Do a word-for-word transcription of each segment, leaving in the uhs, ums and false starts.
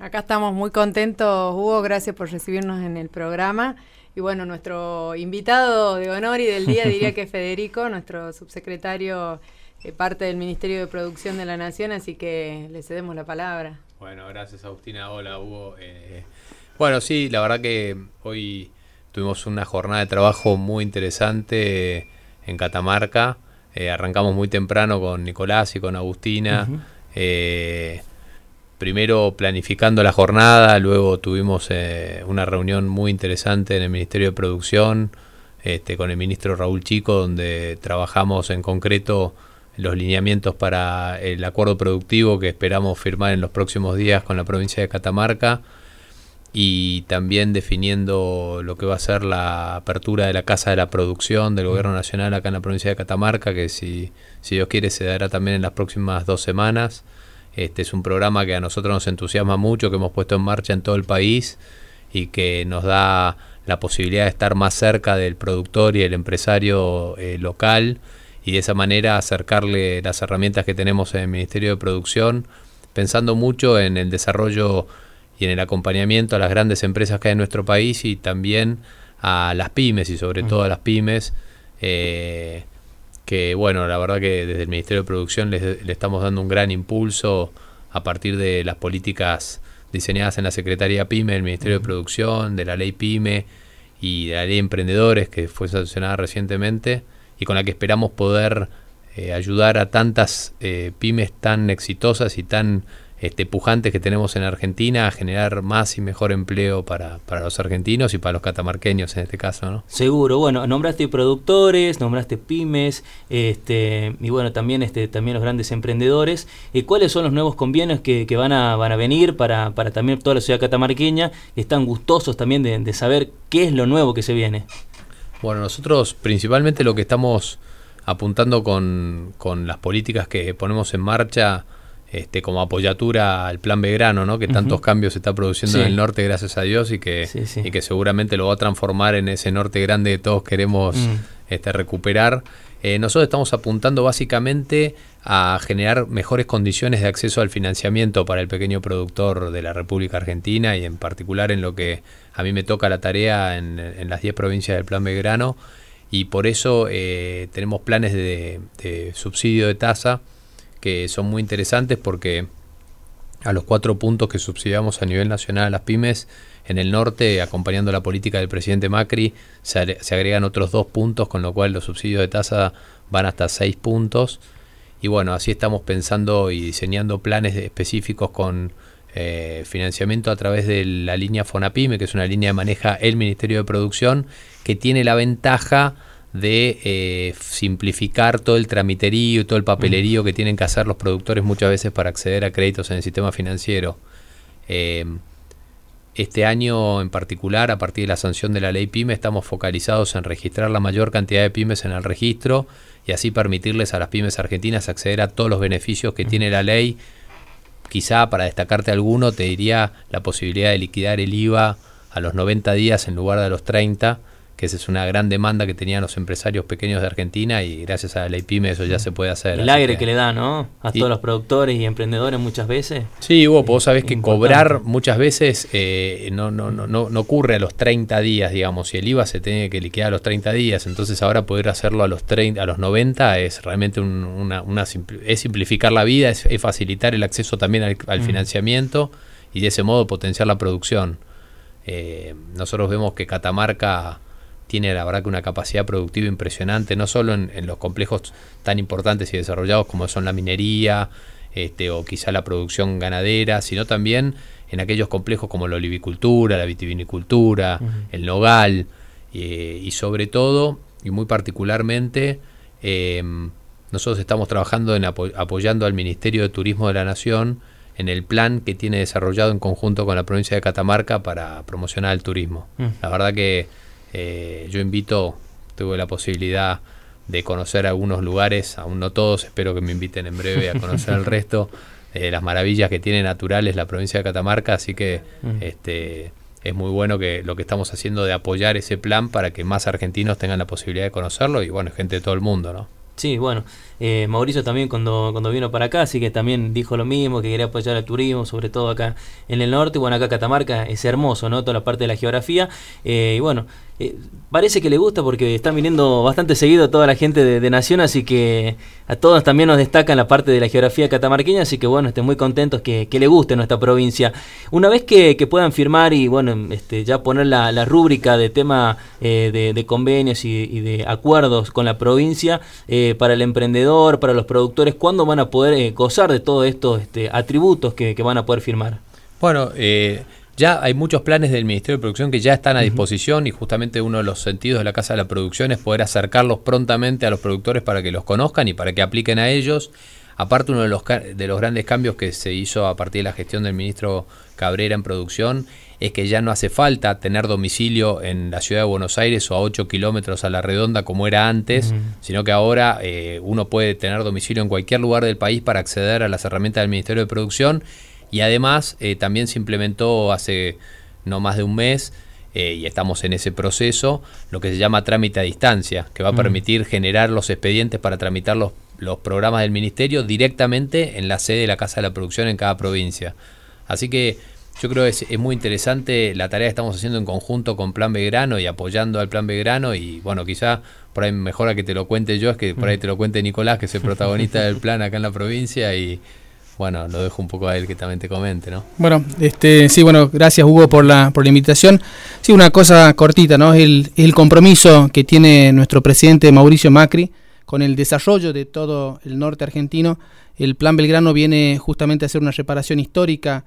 Acá estamos muy contentos, Hugo, gracias por recibirnos en el programa. Y bueno, nuestro invitado de honor y del día diría que es Federico, nuestro subsecretario, eh, parte del Ministerio de Producción de la Nación, así que le cedemos la palabra. Bueno, gracias Agustina. Hola Hugo. Eh, bueno, sí, la verdad que hoy tuvimos una jornada de trabajo muy interesante en Catamarca. Eh, arrancamos muy temprano con Nicolás y con Agustina. Uh-huh. Eh, primero planificando la jornada, luego tuvimos eh, una reunión muy interesante en el Ministerio de Producción este, con el ministro Raúl Chico, donde trabajamos en concreto los lineamientos para el acuerdo productivo que esperamos firmar en los próximos días con la provincia de Catamarca, y también definiendo lo que va a ser la apertura de la Casa de la Producción del Gobierno Nacional acá en la provincia de Catamarca, que si, si Dios quiere se dará también en las próximas dos semanas. Este es un programa que a nosotros nos entusiasma mucho, que hemos puesto en marcha en todo el país y que nos da la posibilidad de estar más cerca del productor y el empresario eh, local, y de esa manera acercarle las herramientas que tenemos en el Ministerio de Producción, pensando mucho en el desarrollo y en el acompañamiento a las grandes empresas que hay en nuestro país, y también a las pymes, y sobre todo a las pymes, eh, que bueno, la verdad que desde el Ministerio de Producción les, le estamos dando un gran impulso a partir de las políticas diseñadas en la Secretaría PYME del Ministerio de Producción, de la Ley PYME y de la Ley Emprendedores, que fue sancionada recientemente, y con la que esperamos poder eh, ayudar a tantas eh, pymes tan exitosas y tan este, pujantes que tenemos en Argentina a generar más y mejor empleo para, para los argentinos y para los catamarqueños en este caso, ¿no? Seguro. Bueno, nombraste productores, nombraste pymes, este, y bueno, también este, también los grandes emprendedores. Eh, ¿Cuáles son los nuevos convenios que, que van a van a venir para, para también toda la ciudad catamarqueña? Están gustosos también de, de saber qué es lo nuevo que se viene. Bueno, nosotros principalmente lo que estamos apuntando con, con las políticas que ponemos en marcha, Este, como apoyatura al Plan Belgrano, ¿no? Que uh-huh. tantos cambios se está produciendo sí. en el norte, gracias a Dios, y que, sí, sí. y que seguramente lo va a transformar en ese norte grande que todos queremos uh-huh. este, recuperar. Eh, nosotros estamos apuntando básicamente a generar mejores condiciones de acceso al financiamiento para el pequeño productor de la República Argentina, y en particular en lo que a mí me toca la tarea en, en las diez provincias del Plan Belgrano, y por eso eh, tenemos planes de, de subsidio de tasa que son muy interesantes, porque a los cuatro puntos que subsidiamos a nivel nacional a las pymes, en el norte, acompañando la política del presidente Macri, se, se agregan otros dos puntos, con lo cual los subsidios de tasa van hasta seis puntos. Y bueno, así estamos pensando y diseñando planes específicos con eh, financiamiento a través de la línea FONAPYME, que es una línea que maneja el Ministerio de Producción, que tiene la ventaja de eh, simplificar todo el tramiterío y todo el papelerío que tienen que hacer los productores muchas veces para acceder a créditos en el sistema financiero. Eh, este año en particular, a partir de la sanción de la ley PYME, estamos focalizados en registrar la mayor cantidad de pymes en el registro, y así permitirles a las pymes argentinas acceder a todos los beneficios que tiene la ley. Quizá, para destacarte alguno, te diría la posibilidad de liquidar el I V A a los noventa días en lugar de a los treinta, que esa es una gran demanda que tenían los empresarios pequeños de Argentina, y gracias a la ley PYME eso ya se puede hacer. El aire que, que le da, ¿no? A y, todos los productores y emprendedores muchas veces. Sí, Hugo, vos sabés que importante. Cobrar muchas veces eh, no, no, no, no, no ocurre a los treinta días, digamos, y el I V A se tiene que liquidar a los treinta días, entonces ahora poder hacerlo a los treinta, a los noventa es realmente un, una, una es simplificar la vida, es, es facilitar el acceso también al, al mm. financiamiento, y de ese modo potenciar la producción. Eh, nosotros vemos que Catamarca tiene la verdad que una capacidad productiva impresionante, no solo en, en los complejos tan importantes y desarrollados como son la minería este, o quizá la producción ganadera, sino también en aquellos complejos como la olivicultura, la vitivinicultura, uh-huh. el nogal, eh, y sobre todo, y muy particularmente, eh, nosotros estamos trabajando en apo- apoyando al Ministerio de Turismo de la Nación en el plan que tiene desarrollado en conjunto con la provincia de Catamarca para promocionar el turismo. Uh-huh. La verdad que Eh, yo invito, tuve la posibilidad de conocer algunos lugares, aún no todos, espero que me inviten en breve a conocer el resto, eh, las maravillas que tiene naturales la provincia de Catamarca, así que uh-huh. este, es muy bueno que lo que estamos haciendo de apoyar ese plan para que más argentinos tengan la posibilidad de conocerlo, y bueno, gente de todo el mundo, ¿no? Sí, bueno, Eh, Mauricio también cuando, cuando vino para acá, así que también dijo lo mismo, que quería apoyar el turismo, sobre todo acá en el norte. Bueno, acá Catamarca es hermoso, ¿no? Toda la parte de la geografía. Eh, y bueno, eh, parece que le gusta porque están viniendo bastante seguido toda la gente de, de Nación, así que a todos también nos destacan la parte de la geografía catamarqueña, así que bueno, estén muy contentos que, que le guste nuestra provincia. Una vez que, que puedan firmar y bueno, este, ya poner la, la rúbrica de tema eh, de, de convenios y, y de acuerdos con la provincia, eh, para el emprendedor, para los productores, ¿cuándo van a poder eh, gozar de todos estos este, atributos que, que van a poder firmar? Bueno, eh, ya hay muchos planes del Ministerio de Producción que ya están a disposición, uh-huh. y justamente uno de los sentidos de la Casa de la Producción es poder acercarlos prontamente a los productores para que los conozcan y para que apliquen a ellos. Aparte, uno de los, de los grandes cambios que se hizo a partir de la gestión del ministro Cabrera en producción es que ya no hace falta tener domicilio en la ciudad de Buenos Aires o a ocho kilómetros a la redonda como era antes, uh-huh. sino que ahora eh, uno puede tener domicilio en cualquier lugar del país para acceder a las herramientas del Ministerio de Producción. Y además eh, también se implementó hace no más de un mes, eh, y estamos en ese proceso, lo que se llama trámite a distancia, que va a permitir uh-huh. generar los expedientes para tramitar los, los programas del Ministerio directamente en la sede de la Casa de la Producción en cada provincia. Así que yo creo que es, es muy interesante la tarea que estamos haciendo en conjunto con Plan Belgrano y apoyando al Plan Belgrano. Y bueno, quizá por ahí mejor a que te lo cuente yo, es que por ahí te lo cuente Nicolás, que es el protagonista del plan acá en la provincia, y bueno, lo dejo un poco a él que también te comente, ¿no? Bueno, este, sí, bueno, gracias Hugo por la por la invitación. Sí, una cosa cortita, ¿no? Es el, el compromiso que tiene nuestro presidente Mauricio Macri con el desarrollo de todo el norte argentino. El Plan Belgrano viene justamente a hacer una reparación histórica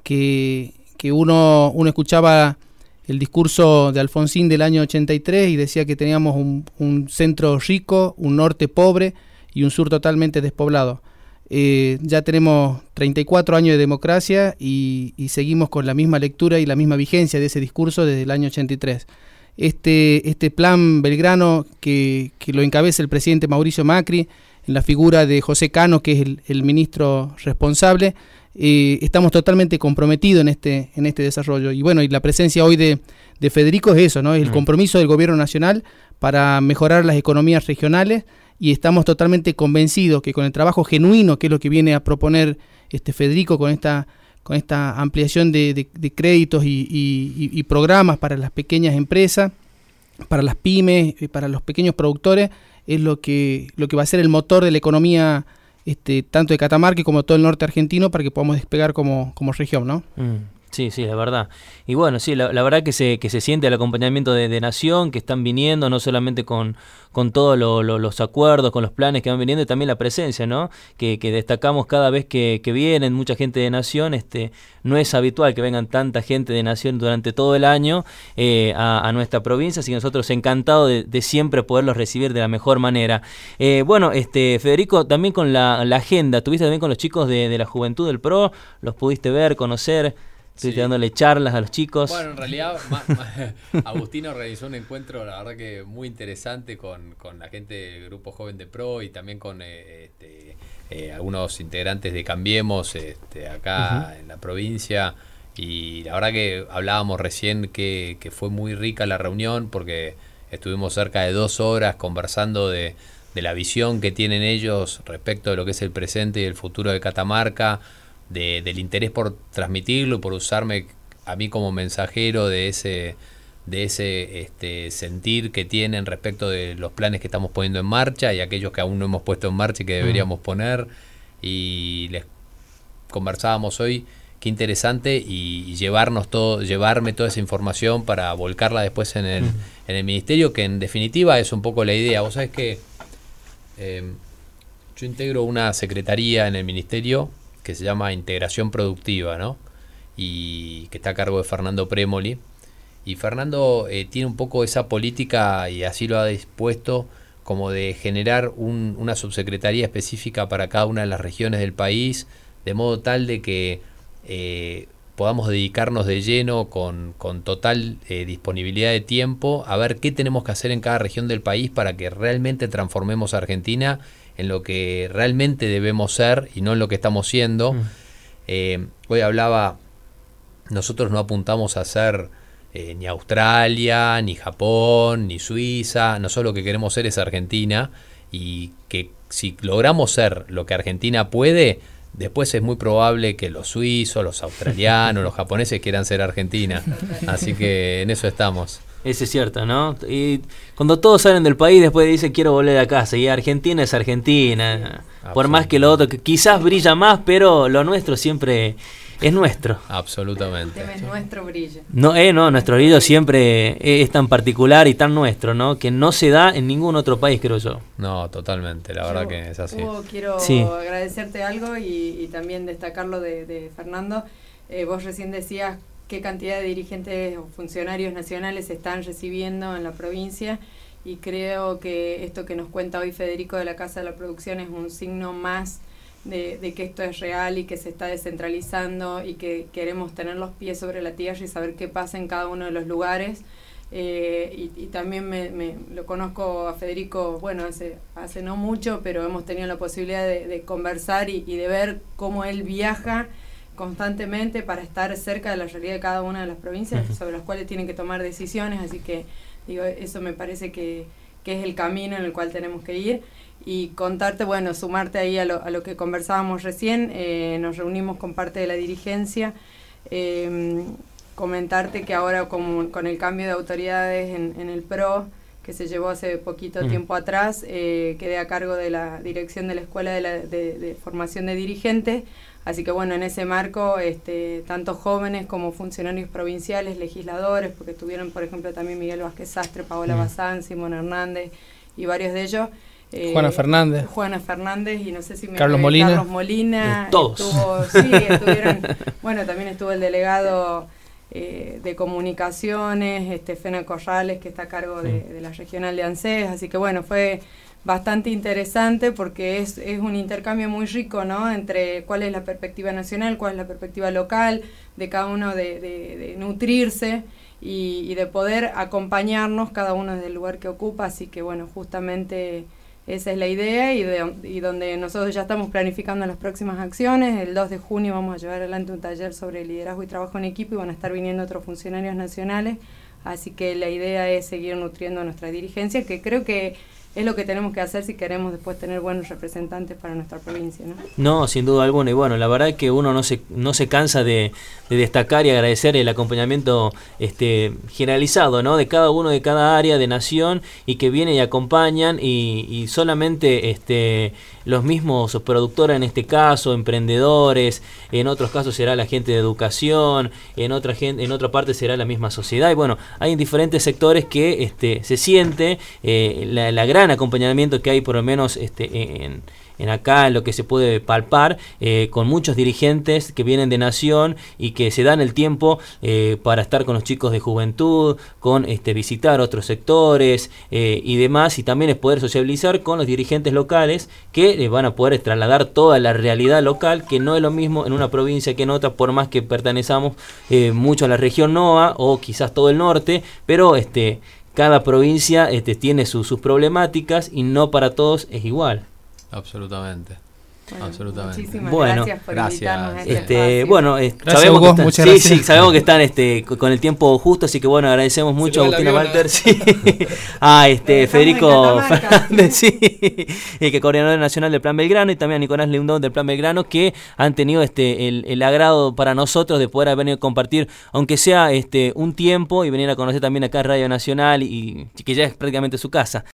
que, que uno, uno escuchaba el discurso de Alfonsín del año ochenta y tres y decía que teníamos un, un centro rico, un norte pobre y un sur totalmente despoblado. Eh, ya tenemos treinta y cuatro años de democracia y, y seguimos con la misma lectura y la misma vigencia de ese discurso desde el año ochenta y tres. Este, este Plan Belgrano que, que lo encabeza el presidente Mauricio Macri en la figura de José Cano, que es el, el ministro responsable, eh, estamos totalmente comprometidos en este, en este desarrollo. Y bueno, y la presencia hoy de, de Federico es eso, ¿no? Es el compromiso del gobierno nacional para mejorar las economías regionales, y estamos totalmente convencidos que con el trabajo genuino, que es lo que viene a proponer este Federico con esta, con esta ampliación de, de, de créditos y, y, y programas para las pequeñas empresas, para las pymes, para los pequeños productores, es lo que, lo que va a ser el motor de la economía este, tanto de Catamarca como de todo el norte argentino, para que podamos despegar como, como región, ¿no? Mm. Sí, sí, la verdad. Y bueno, sí, la, la verdad que se que se siente el acompañamiento de, de Nación, que están viniendo, no solamente con, con todos lo, lo, los acuerdos, con los planes que van viniendo, y también la presencia, ¿no? Que, que destacamos cada vez que, que vienen mucha gente de Nación. Este, no es habitual que vengan tanta gente de Nación durante todo el año eh, a, a nuestra provincia, así que nosotros encantados de, de siempre poderlos recibir de la mejor manera. Eh, bueno, este Federico, también con la, la agenda, ¿tuviste también con los chicos de, de la Juventud del P R O? ¿Los pudiste ver, conocer? Estoy sí. dándole charlas a los chicos. Bueno, en realidad más, más, Agustín organizó un encuentro, la verdad que muy interesante, con, con la gente del Grupo Joven de P R O y también con eh, este, eh, algunos integrantes de Cambiemos este, acá uh-huh. en la provincia. Y la verdad que hablábamos recién que, que fue muy rica la reunión, porque estuvimos cerca de dos horas conversando de, de la visión que tienen ellos respecto de lo que es el presente y el futuro de Catamarca, De, del interés por transmitirlo, por usarme a mí como mensajero de ese de ese este, sentir que tienen respecto de los planes que estamos poniendo en marcha y aquellos que aún no hemos puesto en marcha y que deberíamos mm. poner. Y les conversábamos hoy, qué interesante, y, y llevarnos todo, llevarme toda esa información para volcarla después en el, mm. en el ministerio, que en definitiva es un poco la idea. Vos sabés que eh, yo integro una secretaría en el ministerio que se llama Integración Productiva, ¿no? Y que está a cargo de Fernando Premoli. Y Fernando eh, tiene un poco esa política, y así lo ha dispuesto, como de generar un, una subsecretaría específica para cada una de las regiones del país, de modo tal de que eh, podamos dedicarnos de lleno, con, con total eh, disponibilidad de tiempo, a ver qué tenemos que hacer en cada región del país para que realmente transformemos a Argentina en lo que realmente debemos ser y no en lo que estamos siendo. Mm. Eh, hoy hablaba, nosotros no apuntamos a ser eh, ni Australia, ni Japón, ni Suiza. Nosotros lo que queremos ser es Argentina, y que si logramos ser lo que Argentina puede, después es muy probable que los suizos, los australianos, los japoneses quieran ser Argentina. Así que en eso estamos. Eso es cierto, ¿no? Y cuando todos salen del país, después dicen quiero volver a casa. Y Argentina es Argentina. Sí, por más que lo otro, que quizás brilla más, pero lo nuestro siempre es nuestro. Absolutamente. El tema es nuestro brillo. No, eh, no, nuestro brillo siempre es tan particular y tan nuestro, ¿no? Que no se da en ningún otro país, creo yo. No, totalmente, la yo, verdad que es así. Hugo, quiero sí. agradecerte algo y, y también destacarlo de, de Fernando. Eh, vos recién decías qué cantidad de dirigentes o funcionarios nacionales se están recibiendo en la provincia, y creo que esto que nos cuenta hoy Federico de la Casa de la Producción es un signo más De, de que esto es real y que se está descentralizando y que queremos tener los pies sobre la tierra y saber qué pasa en cada uno de los lugares. Eh, y, y también me, me lo conozco a Federico, bueno, hace, hace no mucho, pero hemos tenido la posibilidad de, de conversar y, y de ver cómo él viaja constantemente para estar cerca de la realidad de cada una de las provincias, uh-huh. sobre las cuales tienen que tomar decisiones, así que digo, eso me parece que, que es el camino en el cual tenemos que ir. Y contarte, bueno, sumarte ahí a lo, a lo que conversábamos recién, eh, nos reunimos con parte de la dirigencia, eh, comentarte que ahora con, con el cambio de autoridades en, en el P R O, que se llevó hace poquito mm. tiempo atrás, eh, quedé a cargo de la dirección de la Escuela de, la, de, de Formación de Dirigentes, así que bueno, en ese marco, este, tanto jóvenes como funcionarios provinciales, legisladores, porque estuvieron, por ejemplo, también Miguel Vázquez Sastre, Paola mm. Bazán, Simón Hernández y varios de ellos, Eh, Juana Fernández. Juana Fernández y no sé si me Carlos Molina. Carlos Molina. Eh, todos. Estuvo, sí, estuvieron, bueno, también estuvo el delegado eh, de comunicaciones, este, Fena Corrales, que está a cargo de, de la regional de ANSES, así que bueno, fue bastante interesante porque es, es un intercambio muy rico, ¿no? Entre cuál es la perspectiva nacional, cuál es la perspectiva local, de cada uno de, de, de nutrirse y, y de poder acompañarnos cada uno desde el lugar que ocupa, así que bueno, justamente esa es la idea y, de, y donde nosotros ya estamos planificando las próximas acciones. El dos de junio vamos a llevar adelante un taller sobre liderazgo y trabajo en equipo y van a estar viniendo otros funcionarios nacionales, así que la idea es seguir nutriendo a nuestra dirigencia, que creo que es lo que tenemos que hacer si queremos después tener buenos representantes para nuestra provincia, ¿no? No, sin duda alguna, y bueno, la verdad es que uno no se no se cansa de, de destacar y agradecer el acompañamiento este generalizado, ¿no? De cada uno de cada área de nación y que viene y acompañan y, y solamente este los mismos productores en este caso, emprendedores, en otros casos será la gente de educación, en otra gente, en otra parte será la misma sociedad, y bueno, hay diferentes sectores que este se siente eh, la, la gran acompañamiento que hay por lo menos este en, en acá, en lo que se puede palpar, eh, con muchos dirigentes que vienen de nación y que se dan el tiempo eh, para estar con los chicos de juventud, con este visitar otros sectores eh, y demás, y también es poder sociabilizar con los dirigentes locales que les van a poder trasladar toda la realidad local, que no es lo mismo en una provincia que en otra, por más que pertenezamos eh, mucho a la región NOA o quizás todo el norte, pero este cada provincia este, tiene su, sus problemáticas y no para todos es igual. Absolutamente. Bueno, Absolutamente. Muchísimas bueno, gracias por gracias. invitarnos a este Este, espacio. bueno, eh, Gracias, sabemos Hugo, que están, muchas sí, gracias. sí, sabemos que están este con el tiempo justo, así que bueno, agradecemos mucho a Se va el Agustina avión, Walter, sí. a este Lo dejamos Federico en Catamarca. Fernández, sí, el que coordinador nacional del Plan Belgrano, y también a Nicolás Leundón del Plan Belgrano, que han tenido este el, el agrado para nosotros de poder venir a compartir, aunque sea este un tiempo, y venir a conocer también acá Radio Nacional y, y que ya es prácticamente su casa.